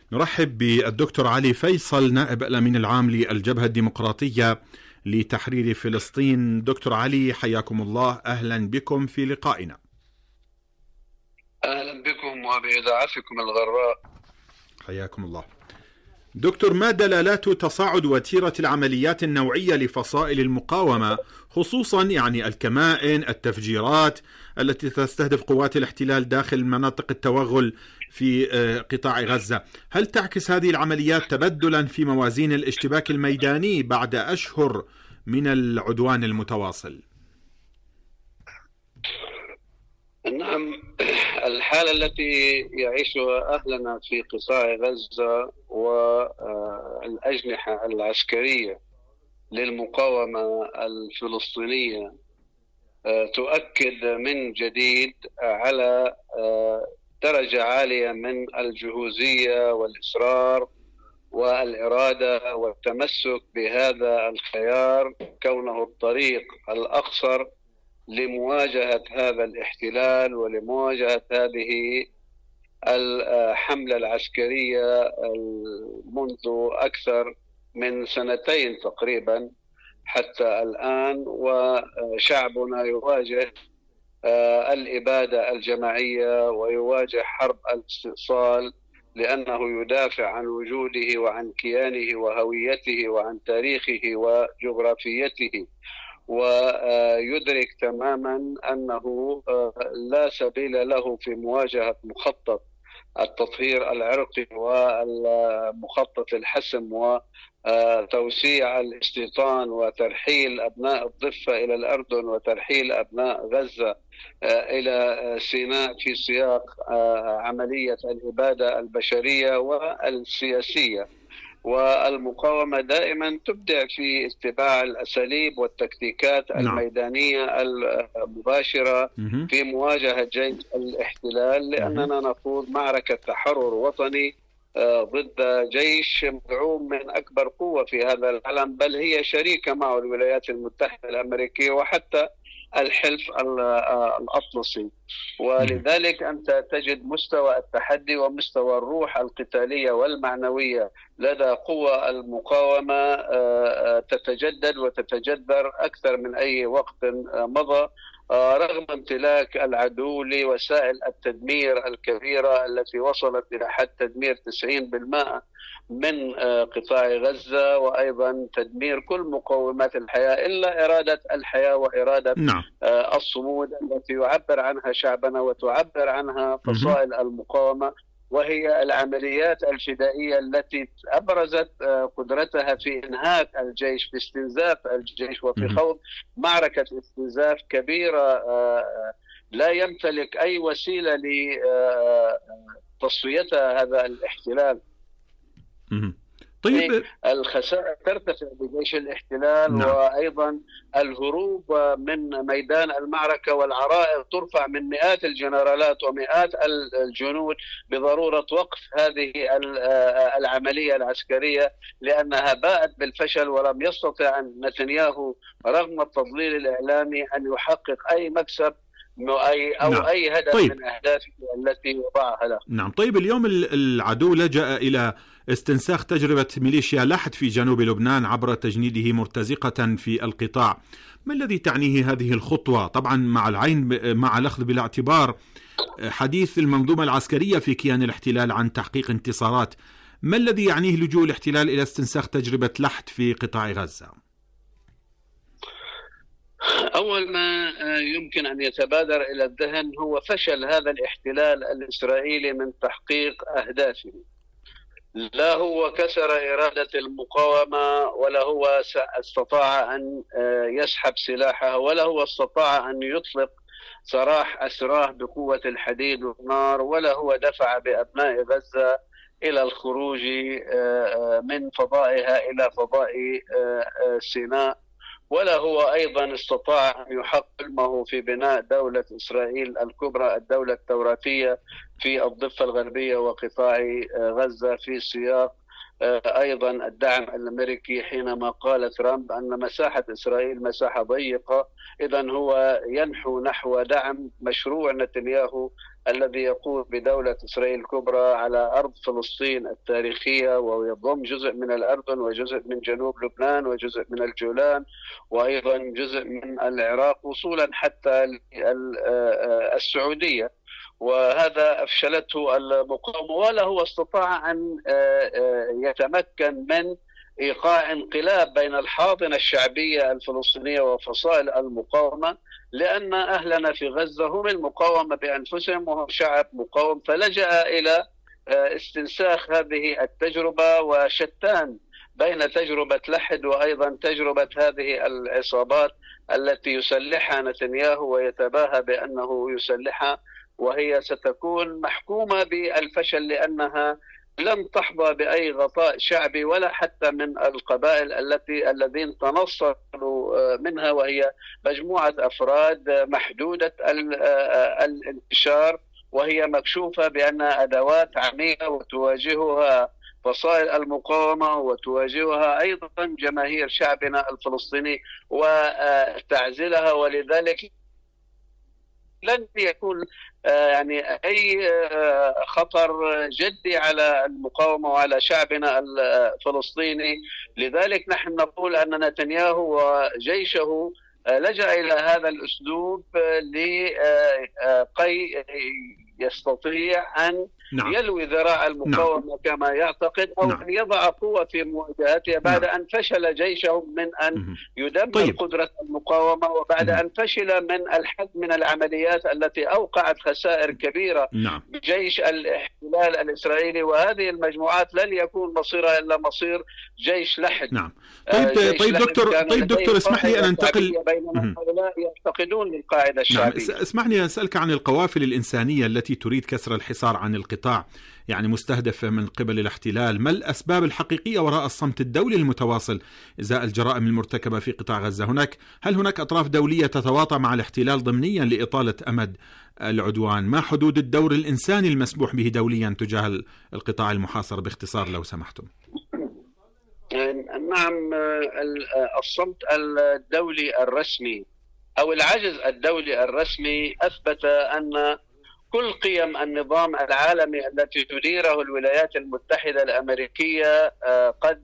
نرحب بالدكتور علي فيصل، نائب الأمين العام للجبهة الديمقراطية لتحرير فلسطين. دكتور علي، حياكم الله، أهلا بكم في لقائنا. أهلا بكم وبإذاعتكم الغراء. حياكم الله. دكتور، ما دلالات تصاعد وتيرة العمليات النوعية لفصائل المقاومة، خصوصا الكمائن، التفجيرات التي تستهدف قوات الاحتلال داخل مناطق التوغل في قطاع غزة؟ هل تعكس هذه العمليات تبدلا في موازين الاشتباك الميداني بعد أشهر من العدوان المتواصل؟ نعم، الحالة التي يعيشها أهلنا في قطاع غزة والأجنحة العسكرية للمقاومة الفلسطينية تؤكد من جديد على درجة عالية من الجهوزية والإصرار والإرادة والتمسك بهذا الخيار، كونه الطريق الأقصر لمواجهة هذا الاحتلال ولمواجهة هذه الحملة العسكرية منذ أكثر من سنتين تقريبا حتى الآن. وشعبنا يواجه الإبادة الجماعية ويواجه حرب الاستئصال، لأنه يدافع عن وجوده وعن كيانه وهويته وعن تاريخه وجغرافيته، ويدرك تماما أنه لا سبيل له في مواجهة مخطط التطهير العرقي والمخطط الحسم وتوسيع الاستيطان وترحيل أبناء الضفة إلى الأردن وترحيل أبناء غزة إلى سيناء في سياق عملية الإبادة البشرية والسياسية. والمقاومة دائما تبدع في اتباع الأساليب والتكتيكات الميدانية المباشرة في مواجهة جيش الاحتلال، لأننا نخوض معركة تحرر وطني ضد جيش مدعوم من أكبر قوة في هذا العالم، بل هي شريكة مع الولايات المتحدة الأمريكية وحتى الحلف الأطلسي. ولذلك أنت تجد مستوى التحدي ومستوى الروح القتالية والمعنوية لدى قوى المقاومة تتجدد وتتجذر أكثر من أي وقت مضى، رغم امتلاك العدو لوسائل التدمير الكبيرة التي وصلت إلى حد تدمير 90% من قطاع غزة، وأيضا تدمير كل مقومات الحياة إلا إرادة الحياة وإرادة الصمود التي يعبر عنها شعبنا وتعبر عنها فصائل المقاومة، وهي العمليات الفدائية التي أبرزت قدرتها في إنهاك الجيش، في استنزاف الجيش وفي خوض معركة استنزاف كبيرة لا يمتلك أي وسيلة لتصفيتها هذا الاحتلال. طيب، الخسائر ترتفع بجيش الاحتلال. وأيضا الهروب من ميدان المعركة والعرائض ترفع من مئات الجنرالات ومئات الجنود بضرورة وقف هذه العملية العسكرية، لأنها باءت بالفشل، ولم يستطع نتنياهو رغم التضليل الإعلامي أن يحقق أي مكسب أي هدف من أهدافه التي وضعها له. طيب، اليوم العدو لجأ إلى استنساخ تجربة ميليشيا لحد في جنوب لبنان عبر تجنيده مرتزقة في القطاع. ما الذي تعنيه هذه الخطوة؟ طبعا مع الأخذ بالاعتبار حديث المنظومة العسكرية في كيان الاحتلال عن تحقيق انتصارات، ما الذي يعنيه لجوء الاحتلال إلى استنساخ تجربة لحد في قطاع غزة؟ أول ما يمكن أن يتبادر إلى الذهن هو فشل هذا الاحتلال الإسرائيلي من تحقيق أهدافه. لا هو كسر إرادة المقاومة، ولا هو استطاع أن يسحب سلاحه، ولا هو استطاع أن يطلق سراح أسراه بقوة الحديد والنار، ولا هو دفع بأبناء غزة إلى الخروج من فضائها إلى فضاء سيناء، ولا هو أيضا استطاع أن يحقق حلمه في بناء دولة إسرائيل الكبرى، الدولة التوراتية في الضفة الغربية وقطاع غزة في سياق أيضا الدعم الأمريكي حينما قال ترامب أن مساحة إسرائيل مساحة ضيقة، إذن هو ينحو نحو دعم مشروع نتنياهو الذي يقول بدولة إسرائيل الكبرى على أرض فلسطين التاريخية، ويضم جزء من الأردن وجزء من جنوب لبنان وجزء من الجولان وأيضا جزء من العراق وصولا حتى السعودية. وهذا أفشلته المقاومة، ولا هو استطاع أن يتمكن من إيقاع انقلاب بين الحاضنة الشعبية الفلسطينية وفصائل المقاومة، لأن أهلنا في غزة هم المقاومة بأنفسهم وهم شعب مقاوم، فلجأ إلى استنساخ هذه التجربة، وشتان بين تجربة لحد وأيضا تجربة هذه العصابات التي يسلحها نتنياهو ويتباهى بأنه يسلحها، وهي ستكون محكومة بالفشل لأنها لم تحظى بأي غطاء شعبي ولا حتى من القبائل الذين تنصلوا منها، وهي مجموعة أفراد محدودة الانتشار، وهي مكشوفة بأنها أدوات عميقة وتواجهها فصائل المقاومة وتواجهها أيضا جماهير شعبنا الفلسطيني وتعزلها. ولذلك لن يكون يعني أي خطر جدي على المقاومة وعلى شعبنا الفلسطيني. لذلك نحن نقول أن نتنياهو وجيشه لجأ إلى هذا الأسلوب لكي يستطيع أن يلوي ذراع المقاومة كما يعتقد، أو أن يضع قوة في مواجهتها بعد أن فشل جيشه من أن يدمر قدرة المقاومة، وبعد أن فشل من الحد من العمليات التي أوقعت خسائر كبيرة بجيش الاحتلال الإسرائيلي. وهذه المجموعات لن يكون مصيرها إلا مصير جيش لحد. طيب دكتور اسمح لي أن أنتقل، بينما هؤلاء يعتقدون للقاعدة الشعبية. اسمح لي أن أسألك عن القوافل الإنسانية التي تريد كسر الحصار عن القطاع، يعني مستهدفة من قبل الاحتلال. ما الأسباب الحقيقية وراء الصمت الدولي المتواصل إزاء الجرائم المرتكبة في قطاع غزة؟ هل هناك أطراف دولية تتواطى مع الاحتلال ضمنيا لإطالة أمد العدوان؟ ما حدود الدور الإنساني المسموح به دوليا تجاه القطاع المحاصر باختصار لو سمحتم؟ نعم، الصمت الدولي الرسمي أو العجز الدولي الرسمي أثبت أن كل قيم النظام العالمي التي تديره الولايات المتحدة الأمريكية قد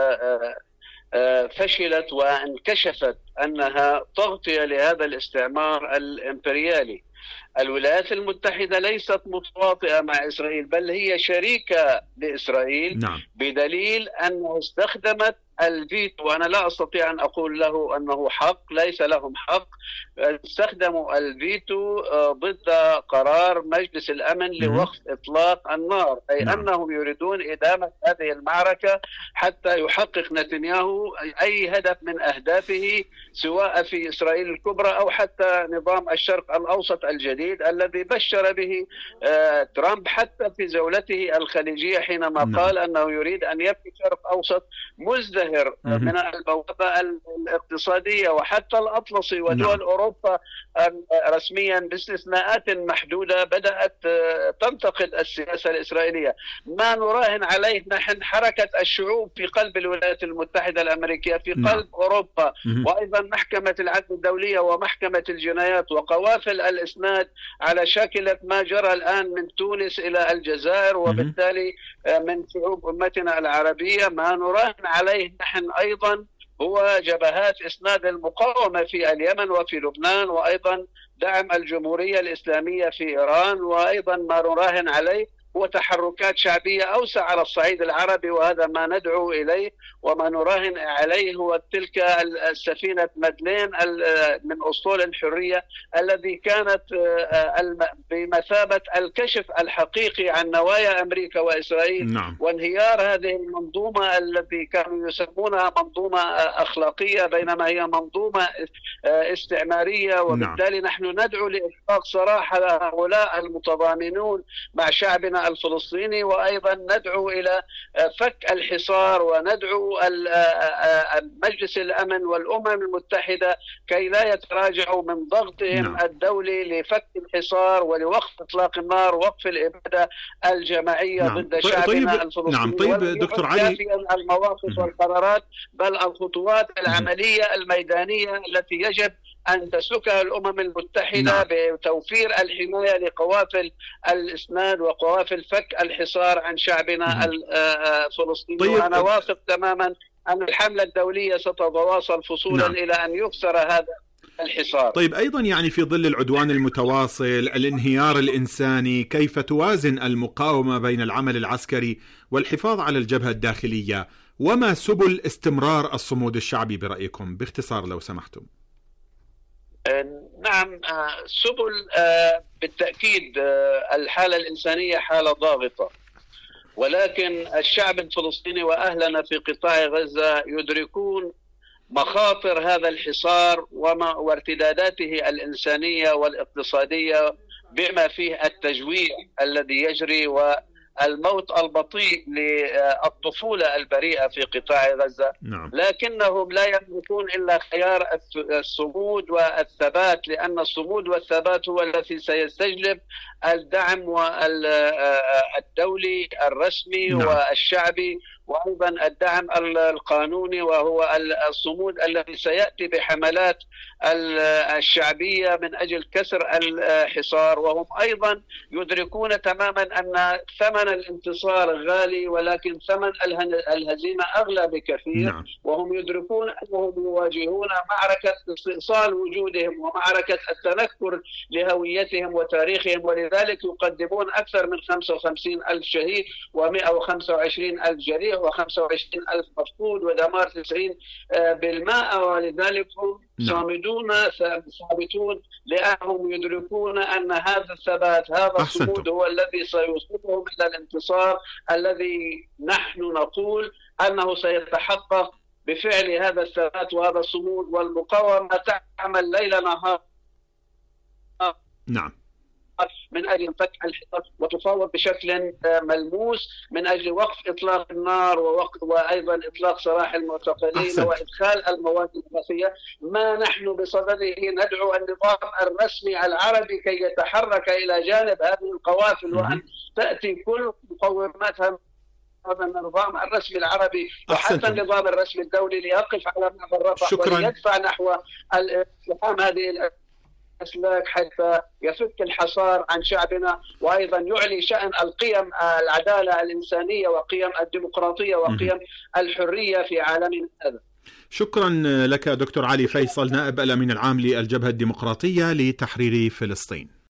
فشلت وانكشفت أنها تغطية لهذا الاستعمار الإمبريالي. الولايات المتحدة ليست متواطئة مع إسرائيل، بل هي شريكة لإسرائيل. بدليل أنه استخدمت الفيتو، وأنا لا أستطيع أن أقول له أنه حق، ليس لهم حق. استخدموا الفيتو ضد قرار مجلس الأمن لوقف إطلاق النار، أي أنهم يريدون إدامة هذه المعركة حتى يحقق نتنياهو أي هدف من أهدافه، سواء في إسرائيل الكبرى أو حتى نظام الشرق الأوسط الجديد الذي بشر به ترامب حتى في جولته الخليجية حينما قال أنه يريد أن يبني شرق أوسط مزدهر من البوابة الاقتصادية. وحتى الأطلسي ودول أوروبا رسميا باستثناءات محدودة بدأت تنتقد السياسة الإسرائيلية. ما نراهن عليه نحن حركة الشعوب في قلب الولايات المتحدة الأمريكية، في قلب أوروبا، وأيضا محكمة العدل الدولية ومحكمة الجنايات وقوافل الإسناد على شاكلة ما جرى الآن من تونس إلى الجزائر، وبالتالي من شعوب أمتنا العربية. ما نراهن عليه نحن أيضا هو جبهات إسناد المقاومة في اليمن وفي لبنان، وأيضا دعم الجمهورية الإسلامية في إيران، وأيضا ما نراهن عليه هو تحركات شعبية أوسع على الصعيد العربي، وهذا ما ندعو إليه. وما نراهن عليه هو تلك السفينة مدلين من أسطول الحرية الذي كانت بمثابة الكشف الحقيقي عن نوايا أمريكا وإسرائيل. وانهيار هذه المنظومة التي كانوا يسمونها منظومة أخلاقية بينما هي منظومة استعمارية. وبالتالي نحن ندعو لإطلاق سراح هؤلاء المتضامنون مع شعبنا شعبنا الفلسطيني، وأيضا ندعو إلى فك الحصار، وندعو مجلس الأمن والأمم المتحدة كي لا يتراجعوا من ضغطهم الدولي لفك الحصار ولوقف إطلاق النار ووقف الإبادة الجماعية ضد شعبنا الفلسطيني. طيب دكتور علي، المواقف والقرارات بل الخطوات العملية الميدانية التي يجب أن تسلكها الأمم المتحدة بتوفير الحماية لقوافل الإسناد وقوافل فك الحصار عن شعبنا الفلسطيني. طيب. وأنا واثق تماما أن الحملة الدولية ستتواصل فصولا إلى أن يكسر هذا الحصار. طيب أيضا يعني في ظل العدوان المتواصل، الانهيار الإنساني، كيف توازن المقاومة بين العمل العسكري والحفاظ على الجبهة الداخلية؟ وما سبل استمرار الصمود الشعبي برأيكم باختصار لو سمحتم؟ نعم، سبل بالتأكيد الحالة الإنسانية حالة ضاغطة، ولكن الشعب الفلسطيني وأهلنا في قطاع غزة يدركون مخاطر هذا الحصار وارتداداته الإنسانية والاقتصادية، بما فيه التجويع الذي يجري والموت البطيء للطفولة البريئة في قطاع غزة. لكنهم لا يملكون إلا خيار الصمود والثبات، لأن الصمود والثبات هو الذي سيستجلب الدعم الدولي الرسمي والشعبي، وأيضا الدعم القانوني، وهو الصمود الذي سيأتي بحملات الشعبية من أجل كسر الحصار. وهم أيضا يدركون تماما أن ثمن الانتصار غالي، ولكن ثمن الهزيمة أغلى بكثير. وهم يدركون أنهم يواجهون معركة استئصال وجودهم ومعركة التنكر لهويتهم وتاريخهم، ولذلك يقدمون أكثر من 55,000 شهيد و125,000 جريح و25,000 مفقود ودمار 90 بالماء. ولذلك هم صامدون ثابتون، لأنهم يدركون أن هذا الثبات، هذا الصمود هو الذي سيوصلهم إلى الانتصار الذي نحن نقول أنه سيتحقق بفعل هذا الثبات وهذا الصمود. والمقاومة تعمل ليل نهار من أجل فك الحصار وتفاوض بشكل ملموس من أجل وقف إطلاق النار وأيضا إطلاق سراح المعتقلين وإدخال المواد الغازية. ما نحن بصدده ندعو النظام الرسمي العربي كي يتحرك إلى جانب هذه القوافل، وأن تأتي كل مقوماتها هذا النظام الرسمي العربي وحتى النظام الرسمي الدولي ليقف على باب الرفح وليدفع نحو الاقتحام هذه الأسلاك حتى يفك الحصار عن شعبنا، وأيضا يعلي شأن القيم العدالة الإنسانية وقيم الديمقراطية وقيم الحرية في عالمنا هذا. شكرا لك دكتور علي فيصل، نائب الأمين العام للجبهة الديمقراطية لتحرير فلسطين.